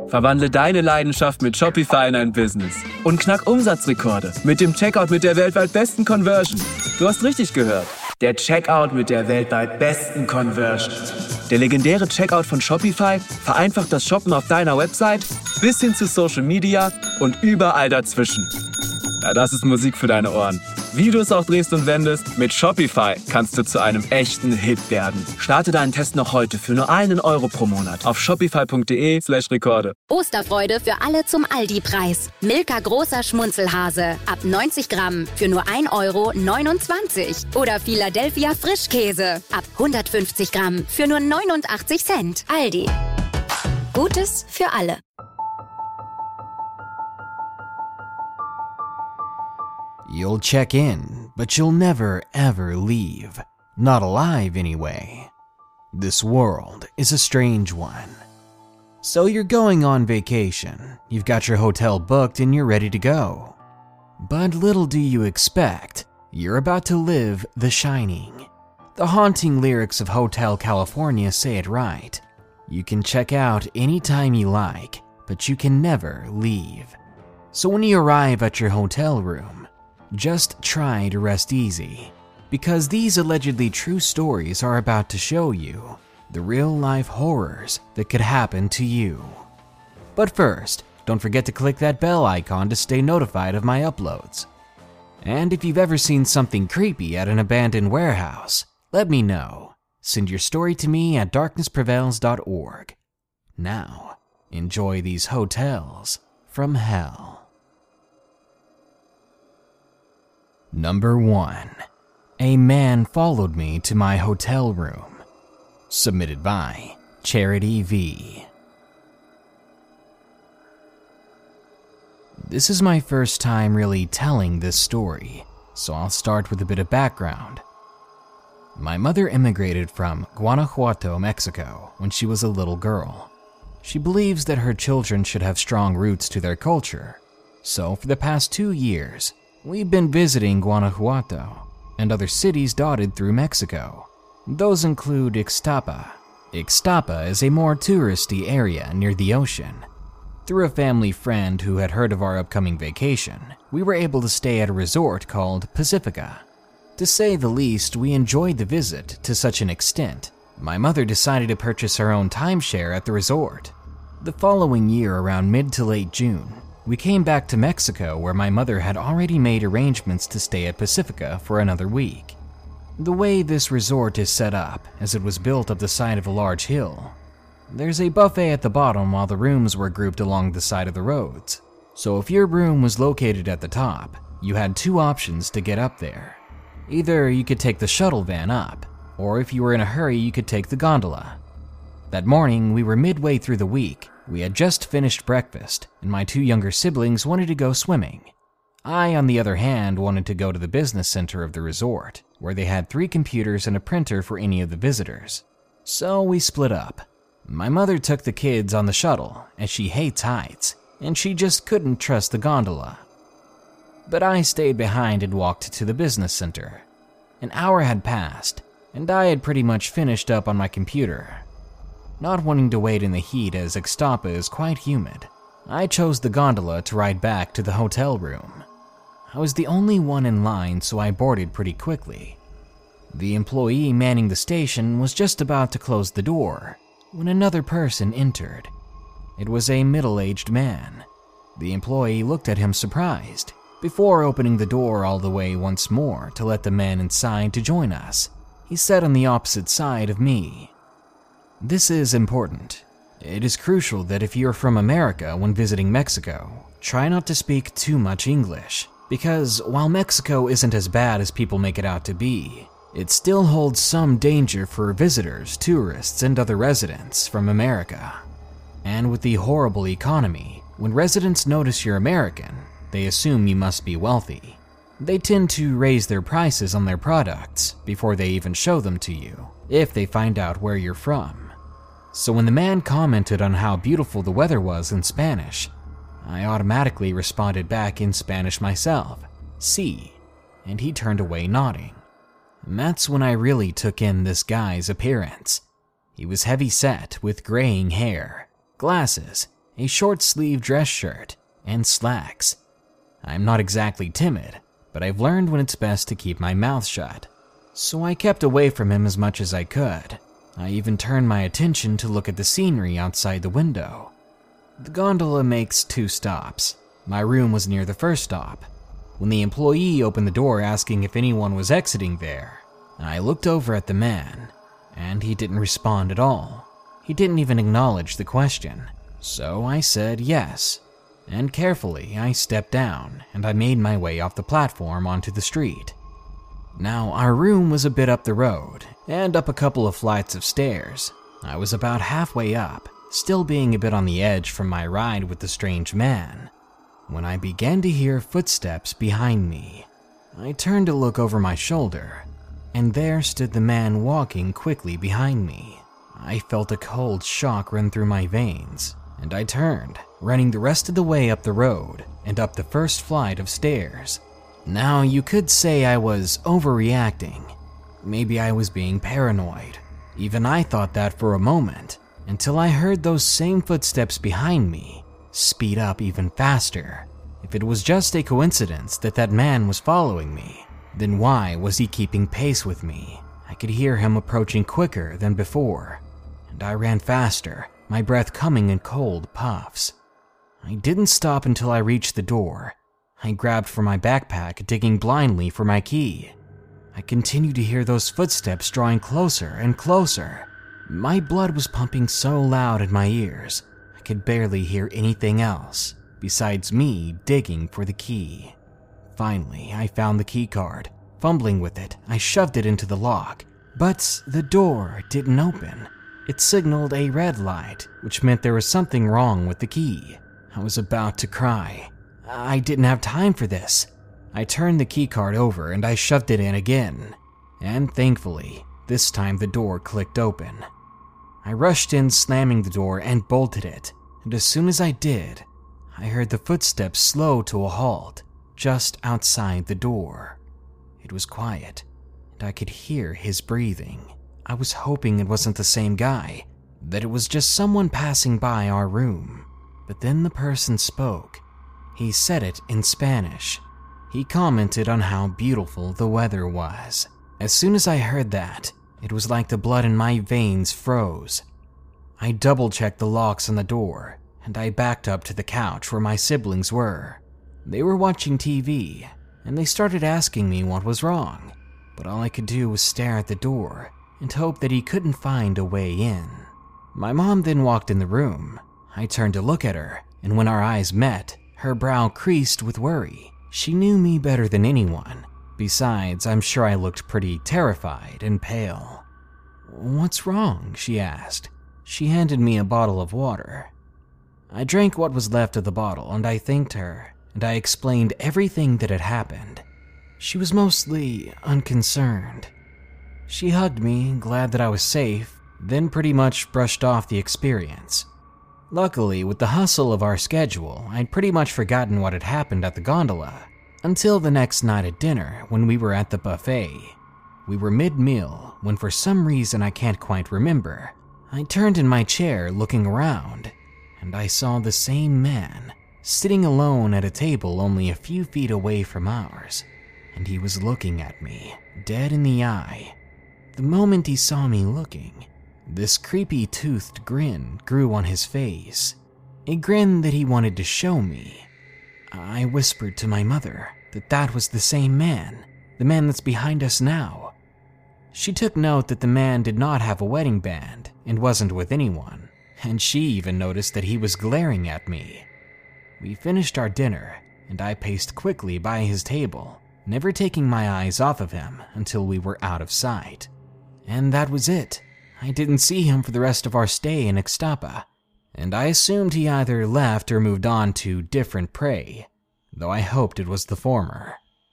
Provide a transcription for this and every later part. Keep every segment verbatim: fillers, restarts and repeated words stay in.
Verwandle deine Leidenschaft mit Shopify in ein Business und knack Umsatzrekorde mit dem Checkout mit der weltweit besten Conversion. Du hast richtig gehört. Der Checkout mit der weltweit besten Conversion. Der legendäre Checkout von Shopify vereinfacht das Shoppen auf deiner Website bis hin zu Social Media und überall dazwischen. Ja, das ist Musik für deine Ohren. Wie du es auch drehst und wendest, mit Shopify kannst du zu einem echten Hit werden. Starte deinen Test noch heute für nur einen Euro pro Monat auf shopify.de slash Rekorde. Osterfreude für alle zum Aldi-Preis. Milka großer Schmunzelhase ab neunzig Gramm für nur ein Euro neunundzwanzig. Oder Philadelphia Frischkäse ab hundertfünfzig Gramm für nur neunundachtzig Cent. Aldi. Gutes für alle. You'll check in, but you'll never ever leave. Not alive anyway. This world is a strange one. So you're going on vacation, you've got your hotel booked and you're ready to go. But little do you expect, you're about to live The Shining. The haunting lyrics of Hotel California say it right. You can check out anytime you like, but you can never leave. So when you arrive at your hotel room, just try to rest easy, because these allegedly true stories are about to show you the real-life horrors that could happen to you. But first, don't forget to click that bell icon to stay notified of my uploads. And if you've ever seen something creepy at an abandoned warehouse, let me know. Send your story to me at darkness prevails dot org. Now, enjoy these hotels from hell. Number one. A man followed me to my hotel room. Submitted by Charity V. This is my first time really telling this story, so I'll start with a bit of background. My mother immigrated from Guanajuato, Mexico, when she was a little girl. She believes that her children should have strong roots to their culture, so for the past two years, we've been visiting Guanajuato and other cities dotted through Mexico. Those include Ixtapa. Ixtapa is a more touristy area near the ocean. Through a family friend who had heard of our upcoming vacation, we were able to stay at a resort called Pacifica. To say the least, we enjoyed the visit to such an extent, my mother decided to purchase her own timeshare at the resort. The following year, around mid to late June, we came back to Mexico, where my mother had already made arrangements to stay at Pacifica for another week. The way this resort is set up, as it was built up the side of a large hill, there's a buffet at the bottom while the rooms were grouped along the side of the roads. So if your room was located at the top, you had two options to get up there. Either you could take the shuttle van up, or if you were in a hurry, you could take the gondola. That morning, we were midway through the week. We had just finished breakfast, and my two younger siblings wanted to go swimming. I, on the other hand, wanted to go to the business center of the resort, where they had three computers and a printer for any of the visitors. So we split up. My mother took the kids on the shuttle, as she hates heights, and she just couldn't trust the gondola. But I stayed behind and walked to the business center. An hour had passed, and I had pretty much finished up on my computer. Not wanting to wait in the heat as Ixtapa is quite humid, I chose the gondola to ride back to the hotel room. I was the only one in line, so I boarded pretty quickly. The employee manning the station was just about to close the door when another person entered. It was a middle-aged man. The employee looked at him surprised, before opening the door all the way once more to let the man inside to join us. He sat on the opposite side of me. This is important. It is crucial that if you're from America when visiting Mexico, try not to speak too much English, because while Mexico isn't as bad as people make it out to be, it still holds some danger for visitors, tourists, and other residents from America. And with the horrible economy, when residents notice you're American, they assume you must be wealthy. They tend to raise their prices on their products before they even show them to you, if they find out where you're from. So when the man commented on how beautiful the weather was in Spanish, I automatically responded back in Spanish myself, sí, and he turned away nodding. And that's when I really took in this guy's appearance. He was heavy-set with graying hair, glasses, a short-sleeved dress shirt, and slacks. I'm not exactly timid, but I've learned when it's best to keep my mouth shut. So I kept away from him as much as I could. I even turned my attention to look at the scenery outside the window. The gondola makes two stops. My room was near the first stop. When the employee opened the door asking if anyone was exiting there, I looked over at the man, and he didn't respond at all. He didn't even acknowledge the question. So I said yes, and carefully I stepped down and I made my way off the platform onto the street. Now, our room was a bit up the road and up a couple of flights of stairs. I was about halfway up, still being a bit on the edge from my ride with the strange man, when I began to hear footsteps behind me. I turned to look over my shoulder, and there stood the man walking quickly behind me. I felt a cold shock run through my veins, and I turned, running the rest of the way up the road and up the first flight of stairs. Now, you could say I was overreacting. Maybe I was being paranoid. Even I thought that for a moment, until I heard those same footsteps behind me speed up even faster. If it was just a coincidence that that man was following me, then why was he keeping pace with me? I could hear him approaching quicker than before, and I ran faster, my breath coming in cold puffs. I didn't stop until I reached the door. I grabbed for my backpack, digging blindly for my key. I continued to hear those footsteps drawing closer and closer. My blood was pumping so loud in my ears, I could barely hear anything else besides me digging for the key. Finally, I found the key card. Fumbling with it, I shoved it into the lock, but the door didn't open. It signaled a red light, which meant there was something wrong with the key. I was about to cry. I didn't have time for this. I turned the key card over and I shoved it in again. And thankfully, this time the door clicked open. I rushed in, slamming the door, and bolted it. And as soon as I did, I heard the footsteps slow to a halt just outside the door. It was quiet, and I could hear his breathing. I was hoping it wasn't the same guy, that it was just someone passing by our room. But then the person spoke. He said it in Spanish. He commented on how beautiful the weather was. As soon as I heard that, it was like the blood in my veins froze. I double-checked the locks on the door, and I backed up to the couch where my siblings were. They were watching T V, and they started asking me what was wrong, but all I could do was stare at the door and hope that he couldn't find a way in. My mom then walked in the room. I turned to look at her, and when our eyes met, her brow creased with worry. She knew me better than anyone. Besides, I'm sure I looked pretty terrified and pale. "What's wrong?" she asked. She handed me a bottle of water. I drank what was left of the bottle, and I thanked her, and I explained everything that had happened. She was mostly unconcerned. She hugged me, glad that I was safe, then pretty much brushed off the experience. Luckily, with the hustle of our schedule, I'd pretty much forgotten what had happened at the gondola, until the next night at dinner when we were at the buffet. We were mid-meal when, for some reason I can't quite remember, I turned in my chair looking around, and I saw the same man sitting alone at a table only a few feet away from ours, and he was looking at me, dead in the eye. The moment he saw me looking, this creepy toothed grin grew on his face, a grin that he wanted to show me. I whispered to my mother that that was the same man, the man that's behind us now. She took note that the man did not have a wedding band and wasn't with anyone, and she even noticed that he was glaring at me. We finished our dinner, and I paced quickly by his table, never taking my eyes off of him until we were out of sight. And that was it. I didn't see him for the rest of our stay in Ixtapa, and I assumed he either left or moved on to different prey, though I hoped it was the former.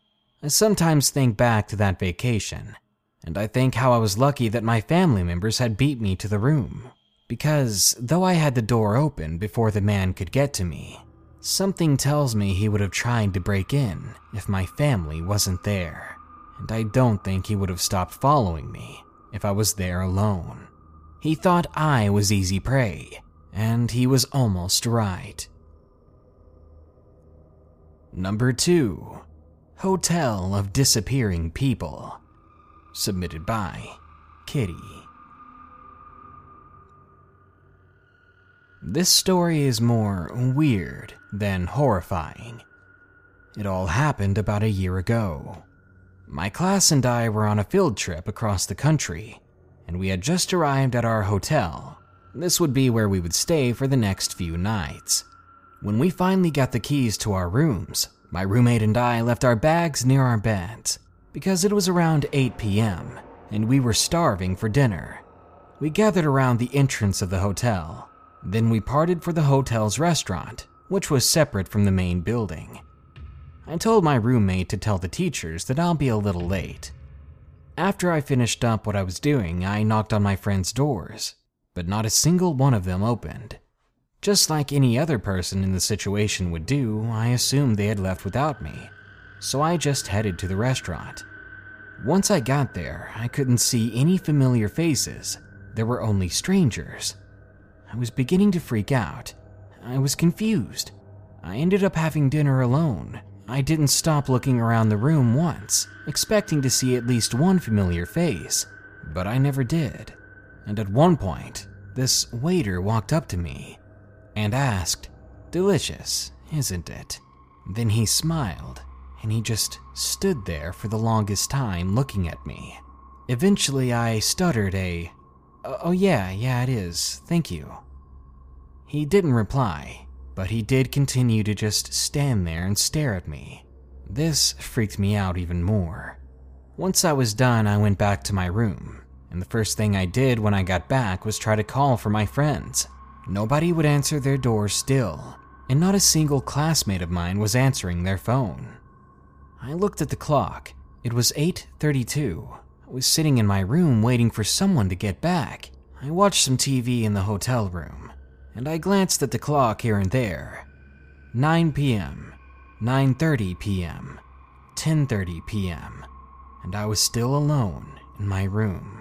I sometimes think back to that vacation, and I think how I was lucky that my family members had beat me to the room, because though I had the door open before the man could get to me, something tells me he would have tried to break in if my family wasn't there, and I don't think he would have stopped following me if I was there alone. He thought I was easy prey, and he was almost right. Number two, Hotel of Disappearing People, submitted by Kitty. This story is more weird than horrifying. It all happened about a year ago. My class and I were on a field trip across the country, and we had just arrived at our hotel. This would be where we would stay for the next few nights. When we finally got the keys to our rooms, my roommate and I left our bags near our beds because it was around eight p.m. and we were starving for dinner. We gathered around the entrance of the hotel. Then we parted for the hotel's restaurant, which was separate from the main building. I told my roommate to tell the teachers that I'll be a little late. After I finished up what I was doing, I knocked on my friends' doors, but not a single one of them opened. Just like any other person in the situation would do, I assumed they had left without me, so I just headed to the restaurant. Once I got there, I couldn't see any familiar faces. There were only strangers. I was beginning to freak out. I was confused. I ended up having dinner alone. I didn't stop looking around the room once, expecting to see at least one familiar face, but I never did. And at one point, this waiter walked up to me and asked, "Delicious, isn't it?" Then he smiled, and he just stood there for the longest time looking at me. Eventually, I stuttered a, "Oh yeah, yeah it is, thank you." He didn't reply, but he did continue to just stand there and stare at me. This freaked me out even more. Once I was done, I went back to my room, and the first thing I did when I got back was try to call for my friends. Nobody would answer their doors still, and not a single classmate of mine was answering their phone. I looked at the clock. It was eight thirty-two. I was sitting in my room waiting for someone to get back. I watched some T V in the hotel room, and I glanced at the clock here and there. nine p.m., nine thirty p.m., ten thirty p.m., and I was still alone in my room.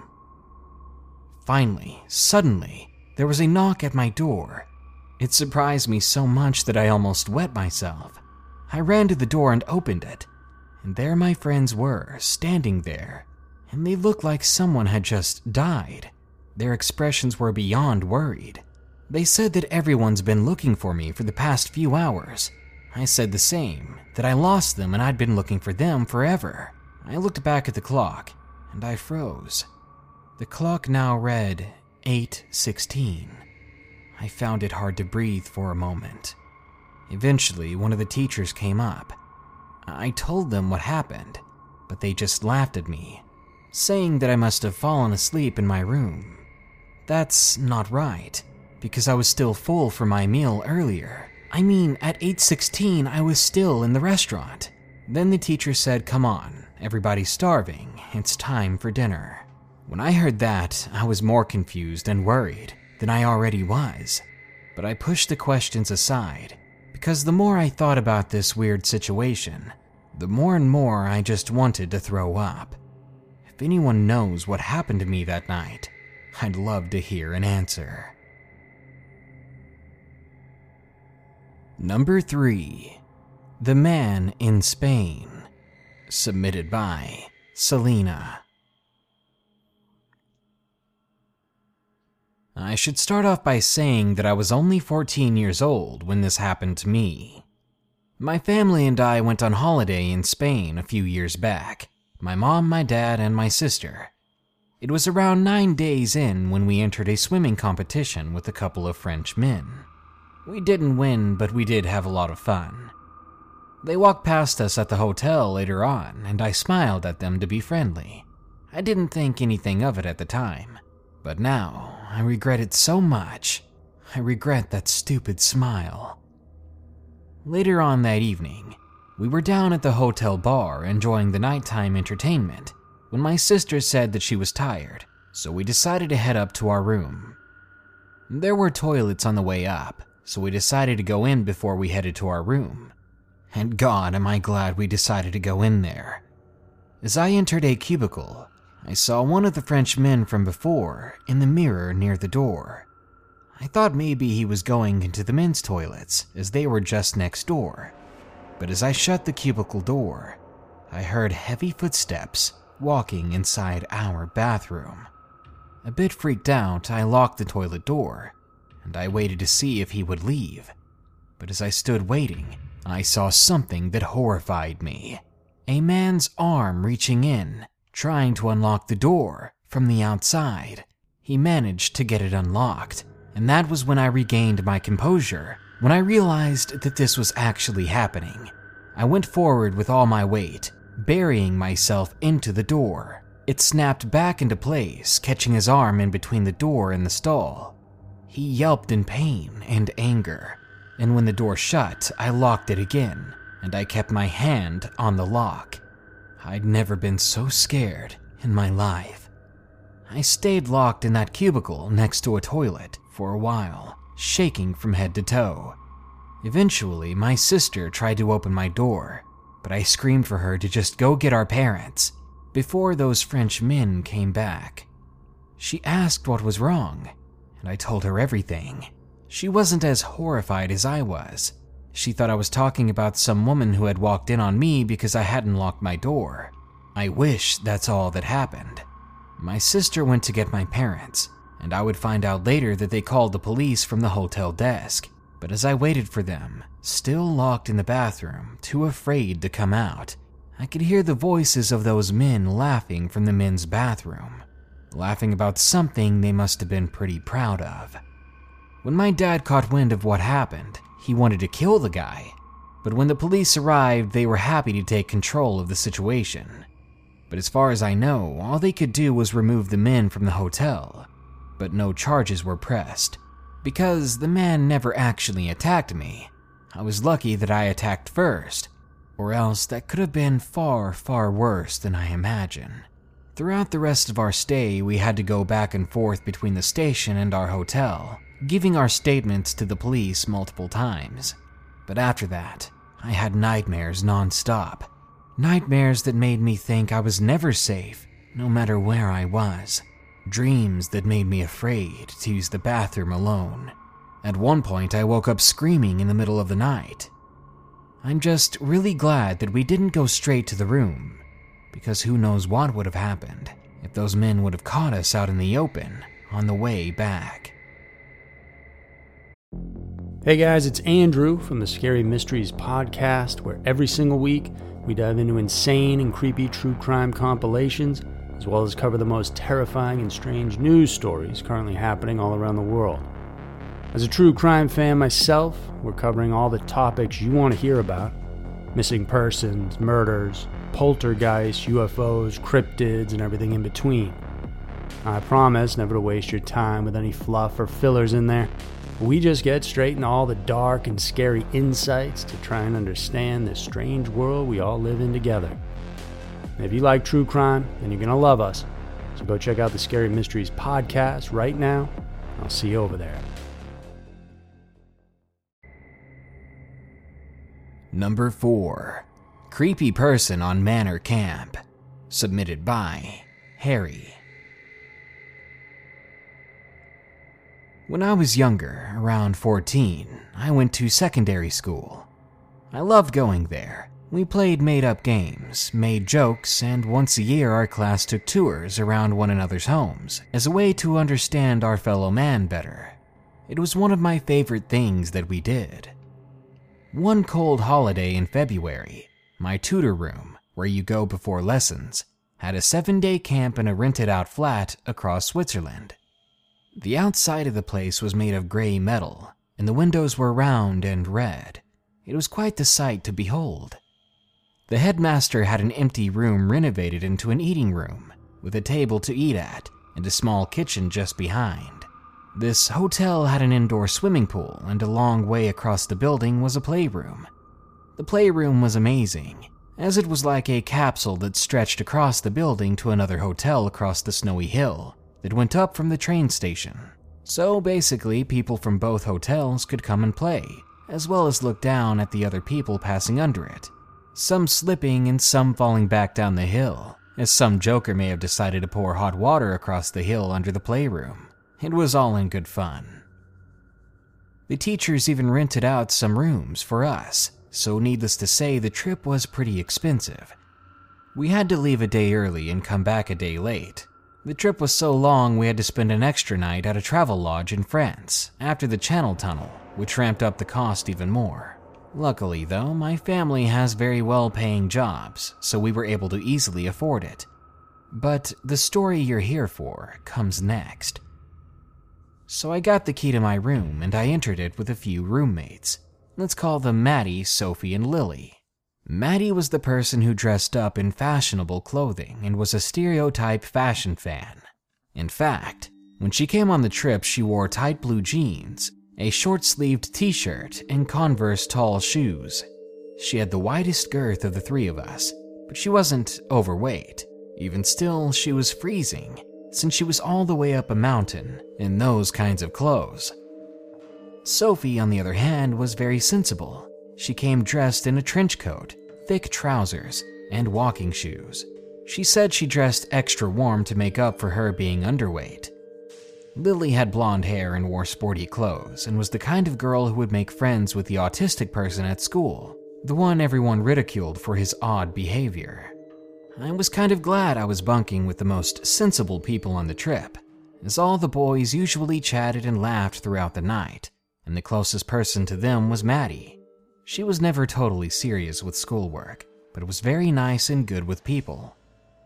Finally, suddenly, there was a knock at my door. It surprised me so much that I almost wet myself. I ran to the door and opened it, and there my friends were, standing there, and they looked like someone had just died. Their expressions were beyond worried. They said that everyone's been looking for me for the past few hours. I said the same, that I lost them and I'd been looking for them forever. I looked back at the clock, and I froze. The clock now read eight sixteen. I found it hard to breathe for a moment. Eventually, one of the teachers came up. I told them what happened, but they just laughed at me, saying that I must have fallen asleep in my room. That's not right, because I was still full from my meal earlier. I mean, at eight sixteen, I was still in the restaurant. Then the teacher said, "Come on, everybody's starving. It's time for dinner." When I heard that, I was more confused and worried than I already was. But I pushed the questions aside, because the more I thought about this weird situation, the more and more I just wanted to throw up. If anyone knows what happened to me that night, I'd love to hear an answer. Number three, The Man in Spain, submitted by Selena. I should start off by saying that I was only fourteen years old when this happened to me. My family and I went on holiday in Spain a few years back. My mom, my dad, and my sister. It was around nine days in when we entered a swimming competition with a couple of French men. We didn't win, but we did have a lot of fun. They walked past us at the hotel later on, and I smiled at them to be friendly. I didn't think anything of it at the time, but now I regret it so much. I regret that stupid smile. Later on that evening, we were down at the hotel bar enjoying the nighttime entertainment when my sister said that she was tired, so we decided to head up to our room. There were toilets on the way up, so we decided to go in before we headed to our room. And God, am I glad we decided to go in there. As I entered a cubicle, I saw one of the French men from before in the mirror near the door. I thought maybe he was going into the men's toilets, as they were just next door. But as I shut the cubicle door, I heard heavy footsteps walking inside our bathroom. A bit freaked out, I locked the toilet door, and I waited to see if he would leave. But as I stood waiting, I saw something that horrified me. A man's arm reaching in, trying to unlock the door from the outside. He managed to get it unlocked, and that was when I regained my composure, when I realized that this was actually happening. I went forward with all my weight, burying myself into the door. It snapped back into place, catching his arm in between the door and the stall. He yelped in pain and anger, and when the door shut, I locked it again, and I kept my hand on the lock. I'd never been so scared in my life. I stayed locked in that cubicle next to a toilet for a while, shaking from head to toe. Eventually, my sister tried to open my door, but I screamed for her to just go get our parents before those French men came back. She asked what was wrong, and I told her everything. She wasn't as horrified as I was. She thought I was talking about some woman who had walked in on me because I hadn't locked my door. I wish that's all that happened. My sister went to get my parents, and I would find out later that they called the police from the hotel desk. But as I waited for them, still locked in the bathroom, too afraid to come out, I could hear the voices of those men laughing from the men's bathroom, laughing about something they must have been pretty proud of. When my dad caught wind of what happened, he wanted to kill the guy, but when the police arrived, they were happy to take control of the situation. But as far as I know, all they could do was remove the men from the hotel, but no charges were pressed. Because the man never actually attacked me, I was lucky that I attacked first, or else that could have been far, far worse than I imagine. Throughout the rest of our stay, we had to go back and forth between the station and our hotel, giving our statements to the police multiple times. But after that, I had nightmares non-stop. Nightmares that made me think I was never safe, no matter where I was. Dreams that made me afraid to use the bathroom alone. At one point, I woke up screaming in the middle of the night. I'm just really glad that we didn't go straight to the room, because who knows what would have happened if those men would have caught us out in the open on the way back. Hey guys, it's Andrew from the Scary Mysteries podcast, where every single week we dive into insane and creepy true crime compilations, as well as cover the most terrifying and strange news stories currently happening all around the world. As a true crime fan myself, we're covering all the topics you want to hear about: missing persons, murders, poltergeists, U F Os, cryptids, and everything in between. I promise never to waste your time with any fluff or fillers in there. We just get straight into all the dark and scary insights to try and understand this strange world we all live in together. And if you like true crime, then you're going to love us. So go check out the Scary Mysteries podcast right now. I'll see you over there. Number four. Creepy Person on Manor Camp. Submitted by Harry. When I was younger, around fourteen, I went to secondary school. I loved going there. We played made-up games, made jokes, and once a year our class took tours around one another's homes as a way to understand our fellow man better. It was one of my favorite things that we did. One cold holiday in February, my tutor room, where you go before lessons, had a seven-day camp in a rented-out flat across Switzerland. The outside of the place was made of gray metal, and the windows were round and red. It was quite the sight to behold. The headmaster had an empty room renovated into an eating room, with a table to eat at, and a small kitchen just behind. This hotel had an indoor swimming pool, and a long way across the building was a playroom. The playroom was amazing, as it was like a capsule that stretched across the building to another hotel across the snowy hill that went up from the train station. So basically, people from both hotels could come and play, as well as look down at the other people passing under it. Some slipping and some falling back down the hill, as some joker may have decided to pour hot water across the hill under the playroom. It was all in good fun. The teachers even rented out some rooms for us, so needless to say, the trip was pretty expensive. We had to leave a day early and come back a day late. The trip was so long we had to spend an extra night at a travel lodge in France after the Channel Tunnel, which ramped up the cost even more. Luckily though, my family has very well-paying jobs, so we were able to easily afford it. But the story you're here for comes next. So I got the key to my room and I entered it with a few roommates. Let's call them Maddie, Sophie, and Lily. Maddie was the person who dressed up in fashionable clothing and was a stereotype fashion fan. In fact, when she came on the trip, she wore tight blue jeans, a short-sleeved t-shirt, and Converse tall shoes. She had the widest girth of the three of us, but she wasn't overweight. Even still, she was freezing, since she was all the way up a mountain in those kinds of clothes. Sophie, on the other hand, was very sensible. She came dressed in a trench coat, thick trousers, and walking shoes. She said she dressed extra warm to make up for her being underweight. Lily had blonde hair and wore sporty clothes, and was the kind of girl who would make friends with the autistic person at school, the one everyone ridiculed for his odd behavior. I was kind of glad I was bunking with the most sensible people on the trip, as all the boys usually chatted and laughed throughout the night, and the closest person to them was Maddie. She was never totally serious with schoolwork, but was very nice and good with people.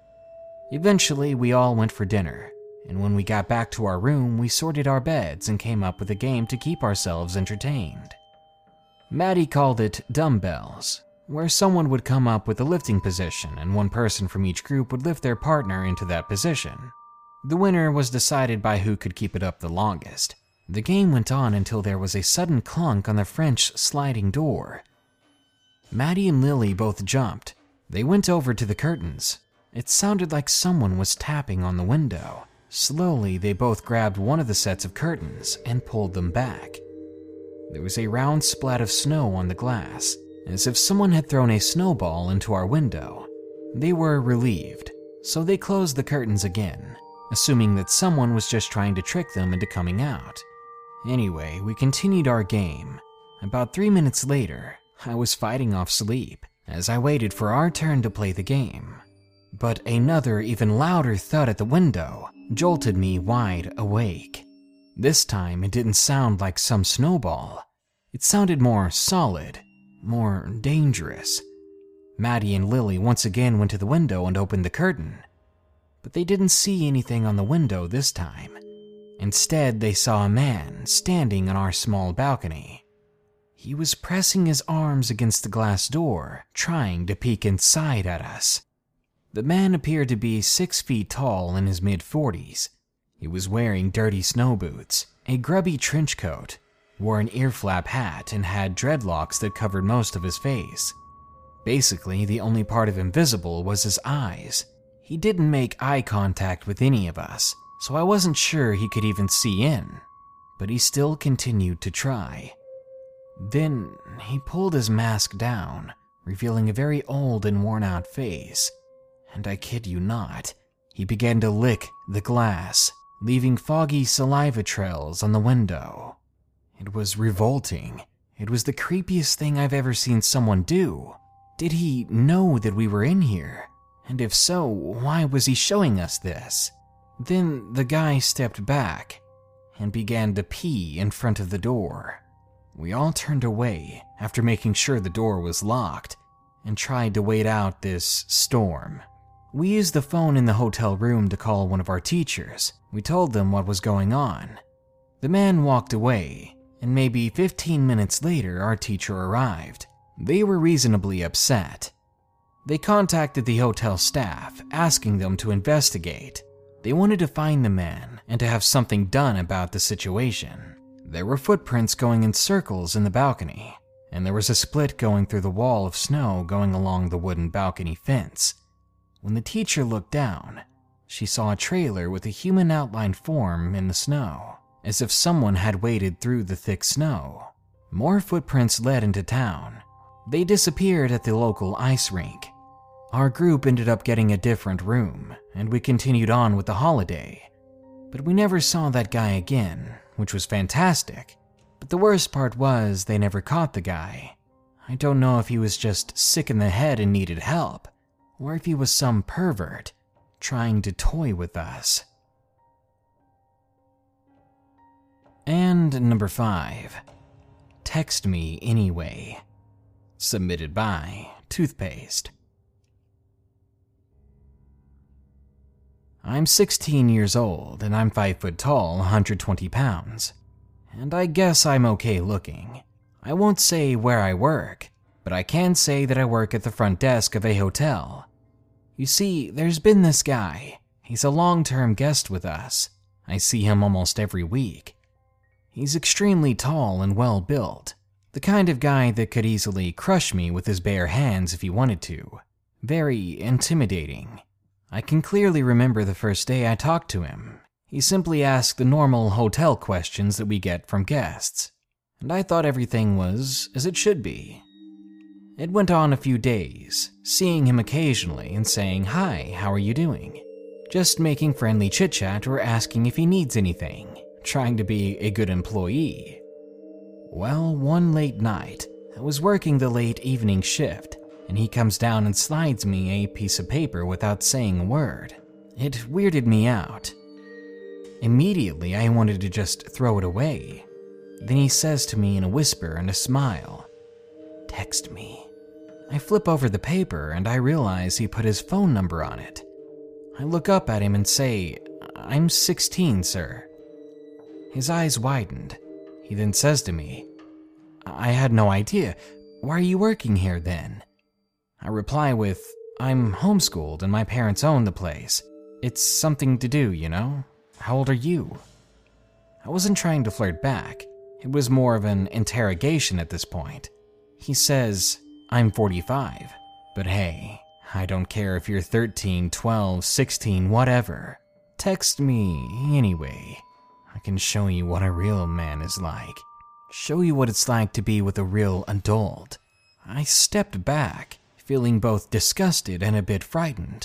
Eventually, we all went for dinner, and when we got back to our room, we sorted our beds and came up with a game to keep ourselves entertained. Maddie called it dumbbells, where someone would come up with a lifting position and one person from each group would lift their partner into that position. The winner was decided by who could keep it up the longest. The game went on until there was a sudden clunk on the French sliding door. Maddie and Lily both jumped. They went over to the curtains. It sounded like someone was tapping on the window. Slowly, they both grabbed one of the sets of curtains and pulled them back. There was a round splat of snow on the glass, as if someone had thrown a snowball into our window. They were relieved, so they closed the curtains again, assuming that someone was just trying to trick them into coming out. Anyway, we continued our game. About three minutes later, I was fighting off sleep as I waited for our turn to play the game. But another, even louder thud at the window jolted me wide awake. This time, it didn't sound like some snowball. It sounded more solid, more dangerous. Maddie and Lily once again went to the window and opened the curtain. But they didn't see anything on the window this time. Instead, they saw a man standing on our small balcony. He was pressing his arms against the glass door, trying to peek inside at us. The man appeared to be six feet tall in his mid-forties. He was wearing dirty snow boots, a grubby trench coat, wore an ear-flap hat, and had dreadlocks that covered most of his face. Basically, the only part of him visible was his eyes. He didn't make eye contact with any of us, so I wasn't sure he could even see in, but he still continued to try. Then he pulled his mask down, revealing a very old and worn-out face, and I kid you not, he began to lick the glass, leaving foggy saliva trails on the window. It was revolting. It was the creepiest thing I've ever seen someone do. Did he know that we were in here? And if so, why was he showing us this? Then the guy stepped back and began to pee in front of the door. We all turned away after making sure the door was locked and tried to wait out this storm. We used the phone in the hotel room to call one of our teachers. We told them what was going on. The man walked away, and maybe fifteen minutes later our teacher arrived. They were reasonably upset. They contacted the hotel staff, asking them to investigate. They wanted to find the man and to have something done about the situation. There were footprints going in circles in the balcony, and there was a split going through the wall of snow going along the wooden balcony fence. When the teacher looked down, she saw a trailer with a human outlined form in the snow, as if someone had waded through the thick snow. More footprints led into town. They disappeared at the local ice rink. Our group ended up getting a different room, and we continued on with the holiday. But we never saw that guy again, which was fantastic. But the worst part was they never caught the guy. I don't know if he was just sick in the head and needed help, or if he was some pervert trying to toy with us. And number five, text me anyway. Submitted by Toothpaste. I'm sixteen years old and I'm five foot tall, one hundred twenty pounds. And I guess I'm okay looking. I won't say where I work, but I can say that I work at the front desk of a hotel. You see, there's been this guy. He's a long-term guest with us. I see him almost every week. He's extremely tall and well-built. The kind of guy that could easily crush me with his bare hands if he wanted to. Very intimidating. I can clearly remember the first day I talked to him. He simply asked the normal hotel questions that we get from guests, and I thought everything was as it should be. It went on a few days, seeing him occasionally and saying, "Hi, how are you doing?" Just making friendly chit-chat or asking if he needs anything, trying to be a good employee. Well, one late night, I was working the late evening shift, and he comes down and slides me a piece of paper without saying a word. It weirded me out. Immediately, I wanted to just throw it away. Then he says to me in a whisper and a smile, "Text me." I flip over the paper and I realize he put his phone number on it. I look up at him and say, "I'm sixteen, sir." His eyes widened. He then says to me, "I had no idea. Why are you working here then?" I reply with, "I'm homeschooled and my parents own the place. It's something to do, you know? How old are you?" I wasn't trying to flirt back. It was more of an interrogation at this point. He says, "I'm forty-five, but hey, I don't care if you're thirteen, twelve, sixteen, whatever. Text me anyway. I can show you what a real man is like. Show you what it's like to be with a real adult." I stepped back, feeling both disgusted and a bit frightened.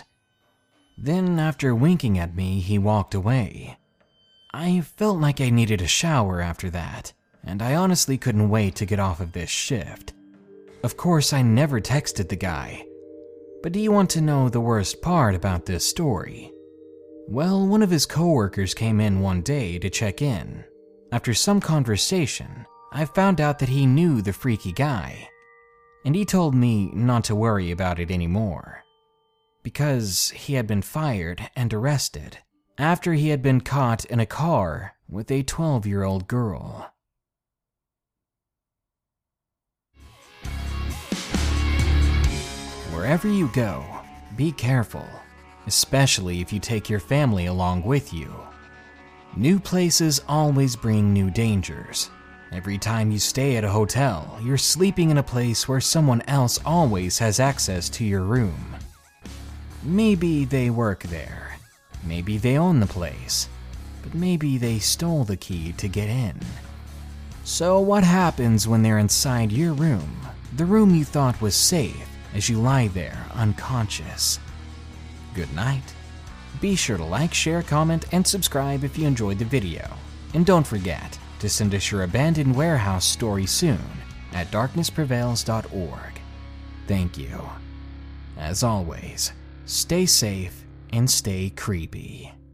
Then, after winking at me, he walked away. I felt like I needed a shower after that, and I honestly couldn't wait to get off of this shift. Of course, I never texted the guy. But do you want to know the worst part about this story? Well, one of his coworkers came in one day to check in. After some conversation, I found out that he knew the freaky guy, and he told me not to worry about it anymore, because he had been fired and arrested after he had been caught in a car with a twelve-year-old girl. Wherever you go, be careful, especially if you take your family along with you. New places always bring new dangers. Every time you stay at a hotel, you're sleeping in a place where someone else always has access to your room. Maybe they work there. Maybe they own the place. But maybe they stole the key to get in. So what happens when they're inside your room, the room you thought was safe, as you lie there unconscious? Good night. Be sure to like, share, comment, and subscribe if you enjoyed the video. And don't forget to send us your abandoned warehouse story soon at darkness prevails dot org. Thank you. As always, stay safe and stay creepy.